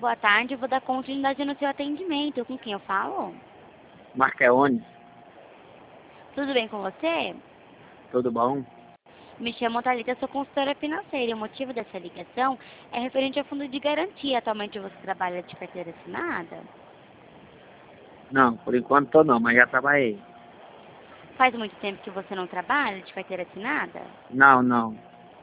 boa tarde. Eu vou dar continuidade no seu atendimento. Com quem eu falo? Marqueone, Tudo bem com você? tudo bom? Me chamo Thalita, sou consultora financeira. O motivo dessa ligação é referente ao fundo de garantia. Atualmente você trabalha de carteira assinada? Não, por enquanto tô não, mas já trabalhei. Faz muito tempo que você não trabalha de carteira assinada? Não.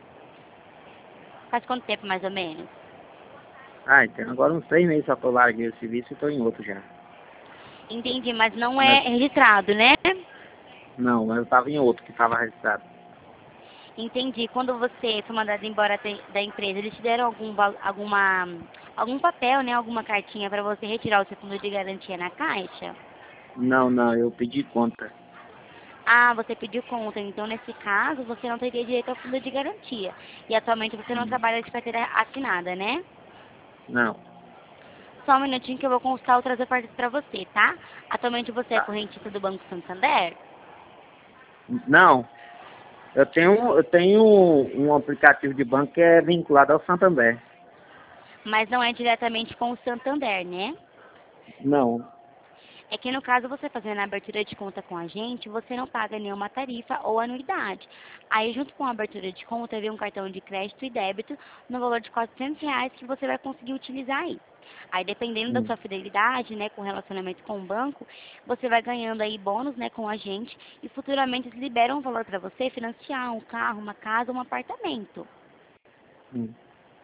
Faz quanto tempo mais ou menos? Tem agora uns 3 meses só que eu larguei o serviço e tô em outro já. Entendi, mas não é Mas, registrado, né? não, mas eu tava em outro que tava registrado. Entendi. Quando você foi mandado embora da empresa, eles te deram algum papel, né? Alguma cartinha para você retirar o seu fundo de garantia na caixa? Não, eu pedi conta. Ah, você pediu conta. Então, nesse caso, você não teria direito ao fundo de garantia. E atualmente você não Hum, trabalha de carteira assinada, né? Não, Só um minutinho que eu vou consultar outras ofertas para você, tá? Atualmente você é tá. correntista do Banco Santander? Não, eu tenho um aplicativo de banco que é vinculado ao Santander. Mas não é diretamente com o Santander, né? Não. É que no caso você fazendo a abertura de conta com a gente, você não paga nenhuma tarifa ou anuidade. Aí junto com a abertura de conta vem um cartão de crédito e débito no valor de R$ 400 que você vai conseguir utilizar aí. Aí dependendo da Hum, sua fidelidade, né, com relacionamento com o banco, você vai ganhando aí bônus, né, com a gente e futuramente eles liberam um valor para você financiar um carro, uma casa, um apartamento. hum.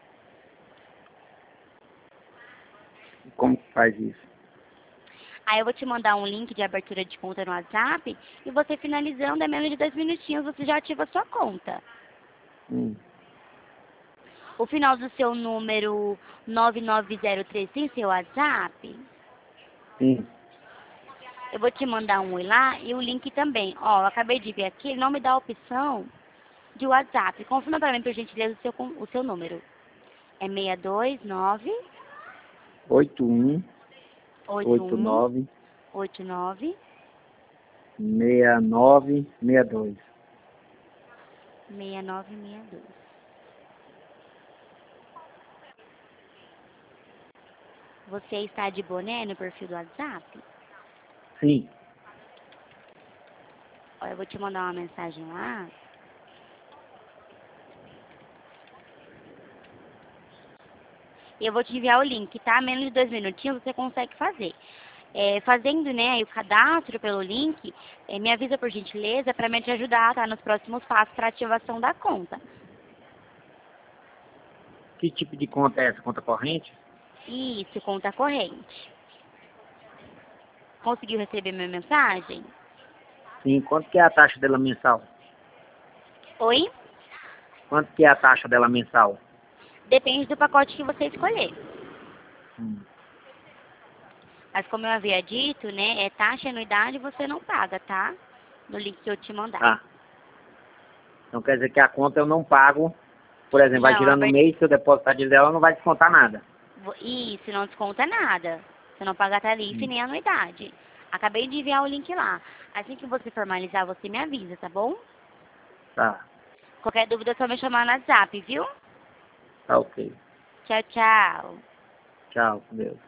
Como que faz isso? Aí eu vou te mandar um link de abertura de conta no WhatsApp e você finalizando, é menos de 2 minutinhos, você já ativa a sua conta. Hum, O final do seu número 9903 tem seu WhatsApp? sim. Eu vou te mandar um oi lá e o link também. Ó, eu acabei de ver aqui, ele não me dá a opção de WhatsApp. Confirma para mim, por gentileza, o seu número. É 629 81 81 89 89 6962. 6962. Você está de boné no perfil do WhatsApp? Sim. Ó, eu vou te mandar uma mensagem lá. E eu vou te enviar o link, tá? Menos de 2 minutinhos você consegue fazer. Fazendo, né, aí o cadastro pelo link, me avisa por gentileza para me te ajudar, tá? Nos próximos passos para ativação da conta. Que tipo de conta é essa? Conta corrente? Isso, conta corrente. Conseguiu receber minha mensagem? Sim. Quanto que é a taxa dela mensal? Oi? Quanto que é a taxa dela mensal? Depende do pacote que você escolher. Hum. Mas como eu havia dito, né, taxa e anuidade você não paga, tá? No link que eu te mandar. Tá. Então quer dizer que a conta eu não pago, por exemplo, vai Não, girando o mês, se eu depositar dinheiro dela, não vai descontar nada. Isso, não desconta nada. Você não paga tarifa e Hum. nem anuidade. Acabei de enviar o link lá. Assim que você formalizar, você me avisa, tá bom? Tá. Qualquer dúvida é só me chamar no WhatsApp, viu? Tá ok. Tchau, tchau. Tchau, com Deus.